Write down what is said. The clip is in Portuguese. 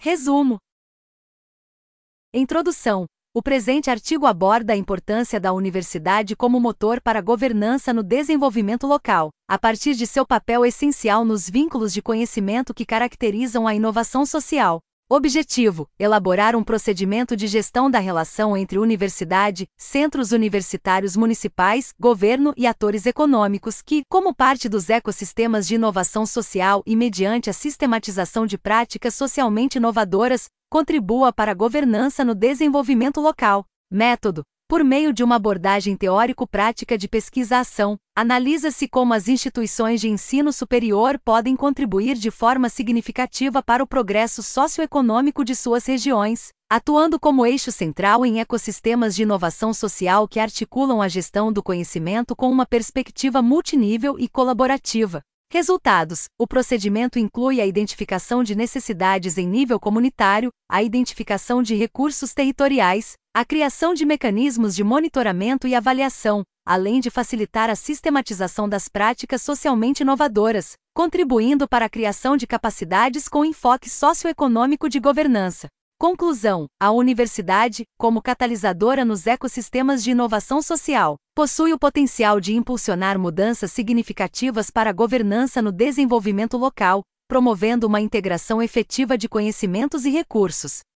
Resumo. Introdução. O presente artigo aborda a importância da universidade como motor para a governança no desenvolvimento local, a partir de seu papel essencial nos vínculos de conhecimento que caracterizam a inovação social. Objetivo: elaborar um procedimento de gestão da relação entre universidade, centros universitários municipais, governo e atores econômicos que, como parte dos ecossistemas de inovação social e mediante a sistematização de práticas socialmente inovadoras, contribua para a governança no desenvolvimento local. Método: por meio de uma abordagem teórico-prática de pesquisa-ação, analisa-se como as instituições de ensino superior podem contribuir de forma significativa para o progresso socioeconômico de suas regiões, atuando como eixo central em ecossistemas de inovação social que articulam a gestão do conhecimento com uma perspectiva multinível e colaborativa. Resultados: o procedimento inclui a identificação de necessidades em nível comunitário, a identificação de recursos territoriais, a criação de mecanismos de monitoramento e avaliação, além de facilitar a sistematização das práticas socialmente inovadoras, contribuindo para a criação de capacidades com enfoque socioeconômico de governança. Conclusão: a universidade, como catalisadora nos ecossistemas de inovação social, possui o potencial de impulsionar mudanças significativas para a governança no desenvolvimento local, promovendo uma integração efetiva de conhecimentos e recursos.